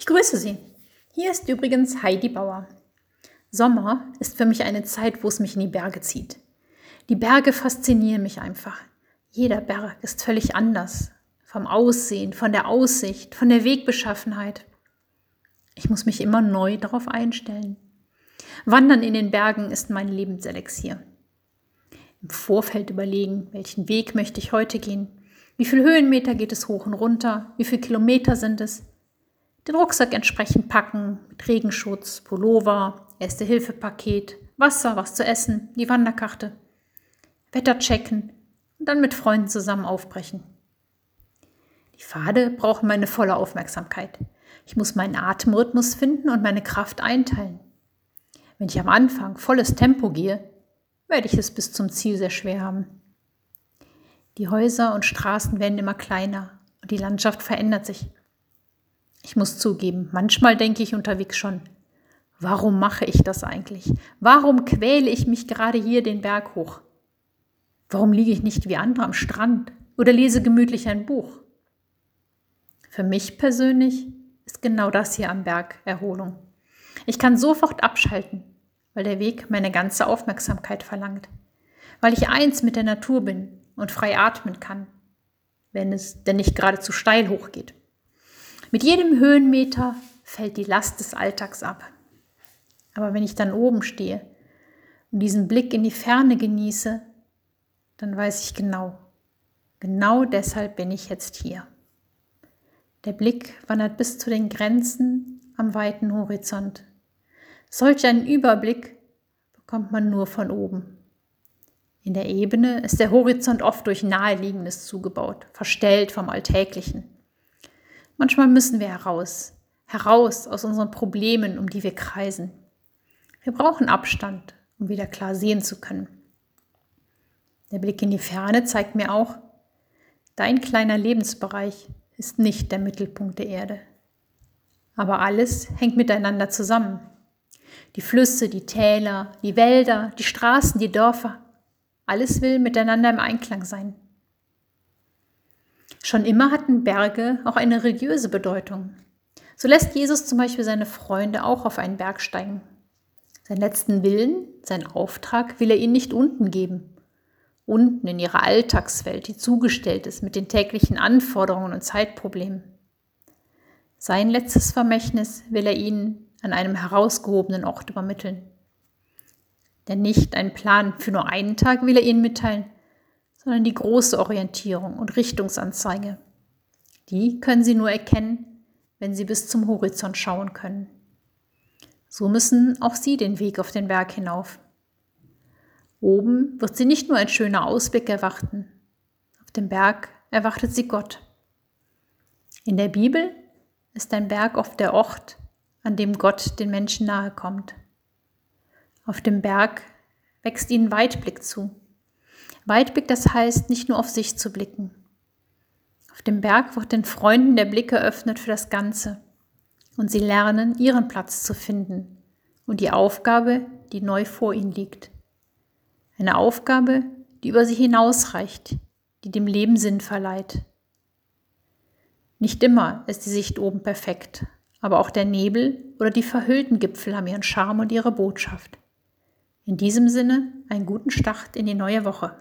Ich grüße Sie. Hier ist übrigens Heidi Bauer. Sommer ist für mich eine Zeit, wo es mich in die Berge zieht. Die Berge faszinieren mich einfach. Jeder Berg ist völlig anders. Vom Aussehen, von der Aussicht, von der Wegbeschaffenheit. Ich muss mich immer neu darauf einstellen. Wandern in den Bergen ist mein Lebenselixier. Im Vorfeld überlegen, welchen Weg möchte ich heute gehen, wie viele Höhenmeter geht es hoch und runter, wie viele Kilometer sind es, den Rucksack entsprechend packen, mit Regenschutz, Pullover, Erste-Hilfe-Paket, Wasser, was zu essen, die Wanderkarte, Wetter checken und dann mit Freunden zusammen aufbrechen. Die Pfade brauchen meine volle Aufmerksamkeit. Ich muss meinen Atemrhythmus finden und meine Kraft einteilen. Wenn ich am Anfang volles Tempo gehe, werde ich es bis zum Ziel sehr schwer haben. Die Häuser und Straßen werden immer kleiner und die Landschaft verändert sich. Ich muss zugeben, manchmal denke ich unterwegs schon, warum mache ich das eigentlich? Warum quäle ich mich gerade hier den Berg hoch? Warum liege ich nicht wie andere am Strand oder lese gemütlich ein Buch? Für mich persönlich ist genau das hier am Berg Erholung. Ich kann sofort abschalten, weil der Weg meine ganze Aufmerksamkeit verlangt. Weil ich eins mit der Natur bin und frei atmen kann, wenn es denn nicht gerade zu steil hochgeht. Mit jedem Höhenmeter fällt die Last des Alltags ab. Aber wenn ich dann oben stehe und diesen Blick in die Ferne genieße, dann weiß ich genau deshalb bin ich jetzt hier. Der Blick wandert bis zu den Grenzen am weiten Horizont. Solch einen Überblick bekommt man nur von oben. In der Ebene ist der Horizont oft durch Naheliegendes zugebaut, verstellt vom Alltäglichen. Manchmal müssen wir heraus aus unseren Problemen, um die wir kreisen. Wir brauchen Abstand, um wieder klar sehen zu können. Der Blick in die Ferne zeigt mir auch, dein kleiner Lebensbereich ist nicht der Mittelpunkt der Erde. Aber alles hängt miteinander zusammen. Die Flüsse, die Täler, die Wälder, die Straßen, die Dörfer, alles will miteinander im Einklang sein. Schon immer hatten Berge auch eine religiöse Bedeutung. So lässt Jesus zum Beispiel seine Freunde auch auf einen Berg steigen. Seinen letzten Willen, seinen Auftrag will er ihnen nicht unten geben. Unten in ihrer Alltagswelt, die zugestellt ist mit den täglichen Anforderungen und Zeitproblemen. Sein letztes Vermächtnis will er ihnen an einem herausgehobenen Ort übermitteln. Denn nicht einen Plan für nur einen Tag will er ihnen mitteilen, sondern die große Orientierung und Richtungsanzeige. Die können sie nur erkennen, wenn sie bis zum Horizont schauen können. So müssen auch sie den Weg auf den Berg hinauf. Oben wird sie nicht nur ein schöner Ausblick erwarten. Auf dem Berg erwartet sie Gott. In der Bibel ist ein Berg oft der Ort, an dem Gott den Menschen nahe kommt. Auf dem Berg wächst ihnen Weitblick zu. Weitblick, das heißt, nicht nur auf sich zu blicken. Auf dem Berg wird den Freunden der Blick eröffnet für das Ganze. Und sie lernen, ihren Platz zu finden und die Aufgabe, die neu vor ihnen liegt. Eine Aufgabe, die über sie hinausreicht, die dem Leben Sinn verleiht. Nicht immer ist die Sicht oben perfekt, aber auch der Nebel oder die verhüllten Gipfel haben ihren Charme und ihre Botschaft. In diesem Sinne einen guten Start in die neue Woche.